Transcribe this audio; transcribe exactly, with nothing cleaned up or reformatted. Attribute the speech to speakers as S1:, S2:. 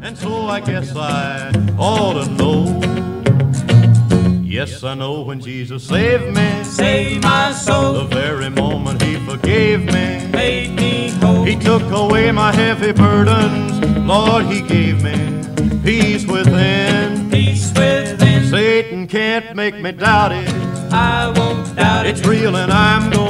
S1: and so I guess I ought to know. Yes, I know when Jesus saved me,
S2: Save my soul,
S1: the very moment he forgave me,
S2: made me whole.
S1: he took away my heavy burdens. Lord, he gave me peace within.
S2: Peace within,
S1: Satan can't make me doubt it.
S2: I won't doubt it.
S1: It's real and I'm going